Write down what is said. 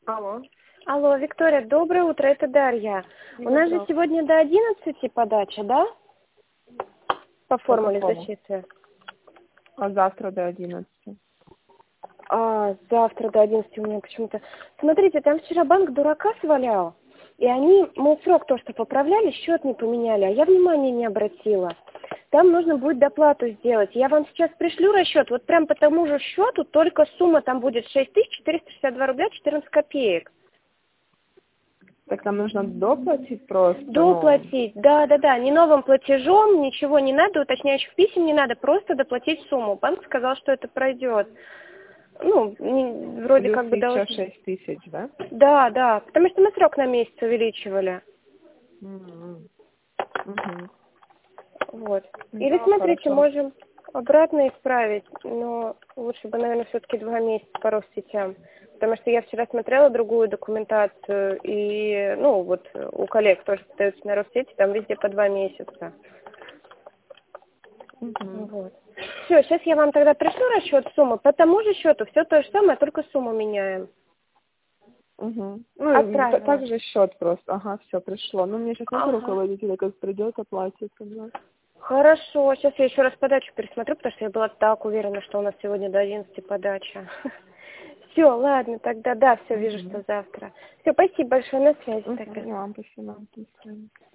Алло. Алло, Виктория, доброе утро, это Дарья. У нас же сегодня до 11 подача, да? По По формуле какому? защиты. А завтра до 11. А, завтра до 11 у меня почему-то... Смотрите, там вчера банк дурака свалял, и они, мы срок то, что поправляли, счет не поменяли, а я внимания не обратила. Там нужно будет доплату сделать. Я вам сейчас пришлю расчет, вот прям по тому же счету, только сумма там будет 6462 рубля 14 копеек. Так нам нужно доплатить просто? Доплатить, да, не новым платежом, ничего не надо, уточняющих писем не надо, просто доплатить сумму. Банк сказал, что это пройдет. Ну, вроде Плюс как бы еще должно. 6 тысяч, да? Да, потому что мы срок на месяц увеличивали. Мгм. Вот. Или Да, смотрите, хорошо. можем обратно исправить, но лучше бы, наверное, все-таки 2 месяца по Россетям. Потому что я вчера смотрела другую документацию, и, ну, вот у коллег тоже подаются на Россети, там везде по 2 месяца. Мгм. Вот. Все, сейчас я вам тогда пришлю расчет суммы. По тому же счету все то же самое, только сумму меняем. Мгм. Ну, и Отправила. так же счет просто. Ага, все, пришло. Ну, мне сейчас нет Ага. руководителя, как придет, оплатит. Да. Хорошо, сейчас я еще раз подачу пересмотрю, потому что я была так уверена, что у нас сегодня до 11 подача. Все, ладно, тогда да, все, вижу, что Мгм. завтра. Все, спасибо большое, на связи Мгм. тогда. Ладно, спасибо. До свидания.